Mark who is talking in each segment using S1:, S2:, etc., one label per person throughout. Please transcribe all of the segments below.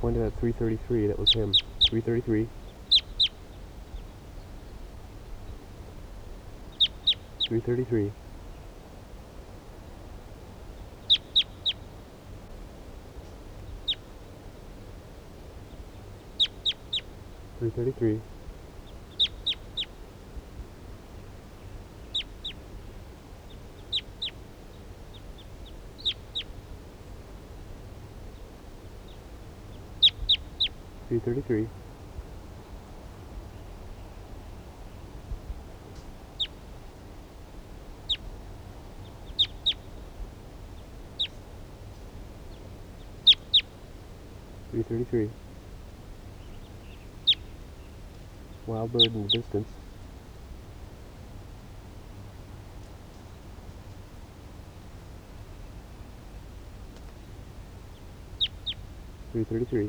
S1: pointed at 333, that was him. 333. 333. 333. 333. 333. Wild bird in the distance. 333.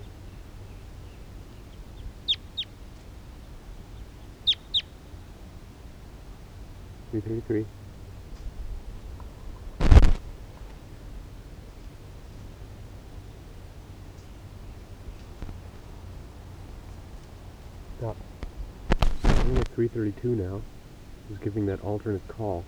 S1: 333. Stop. I'm at 332 now. He's giving that alternate call.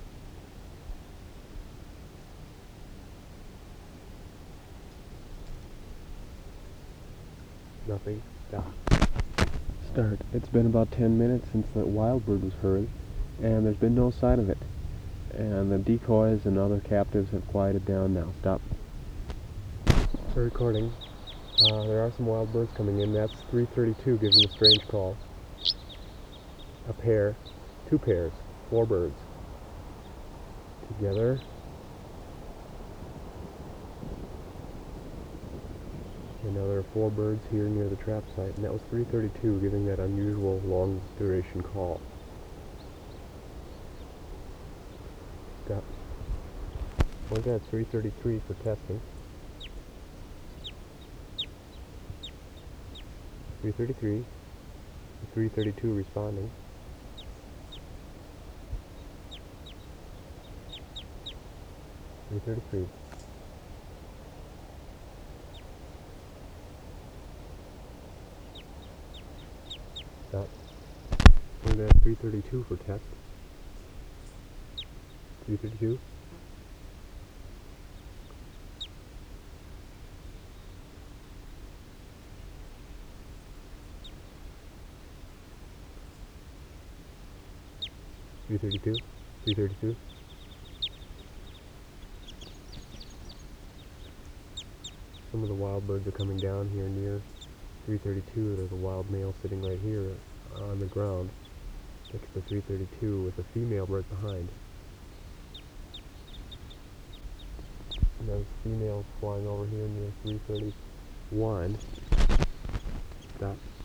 S1: Nothing. Stop. Start. It's been about 10 minutes since that wild bird was heard, and there's been no sign of it. And the decoys and other captives have quieted down now. Stop. We're recording. There are some wild birds coming in. That's 332 giving a strange call. A pair, 2 pairs, 4 birds together. And now there are 4 birds here near the trap site, and that was 332 giving that unusual long duration call. Stop. We're at 333 for testing. 333. 332 responding. 333. Stop. We're at 332 for test. 332. 332. 332. Some of the wild birds are coming down here near 332. There's a wild male sitting right here on the ground next to 332 with a female right behind. And those females flying over here near 331. Stop.